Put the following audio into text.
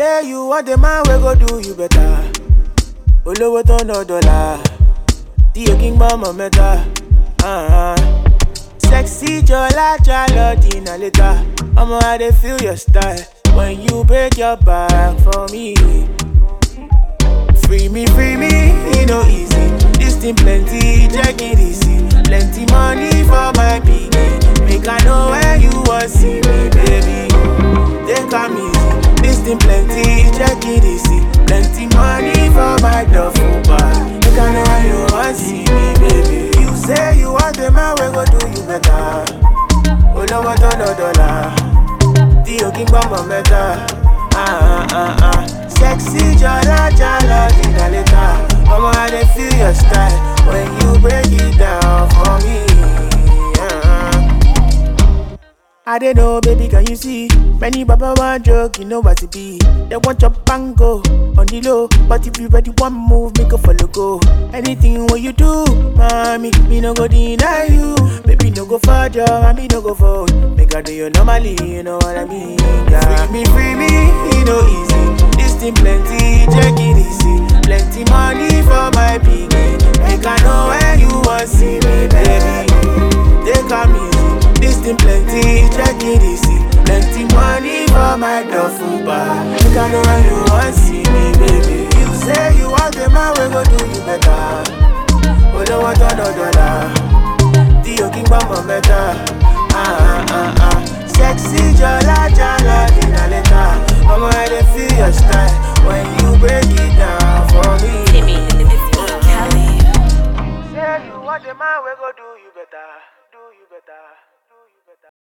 say you want the man we go do you better. Olowo to no dollar. The king mama meta. Sexy jola jala dinner later. I'ma how they feel your style when you break your back for me. Free me, it no easy. This thing plenty, check it easy. Plenty money for my piggy. Make I know where you want see me, baby. Take come easy. This thing plenty, check it easy. Plenty money for my duffel bag. Make I know where you want see me, baby. You say you want the man, we go do you better. Olowo to no dollar. The king mama meta. Sexy jala jala dinner later. I'ma how they feel your style when you break it down for me. I don't know, baby, can you see? Many baba want joke, you know what it be. They want your bango on the low, but if you ready one move, make a follow go. Anything what you do, mommy, me no go deny you. Baby, no go further, mommy no go forward. Make I do you normally, you know what I mean? Yeah. Free me, it no easy. This thing plenty, check it easy. Plenty money for my piggy. Make I know where you want see me, baby. They come easy. This thing plenty, check it easy. Plenty money for my duffel bag. Make I know where you want see me, baby. You say you want the man, we go do you better. Olowo to no dollar. The king mama meta. Sexy jala jala dinner later. I'ma how they feel your style when you break it down for me. Timmy, this is Kelly. Say you want the man, we go do you better.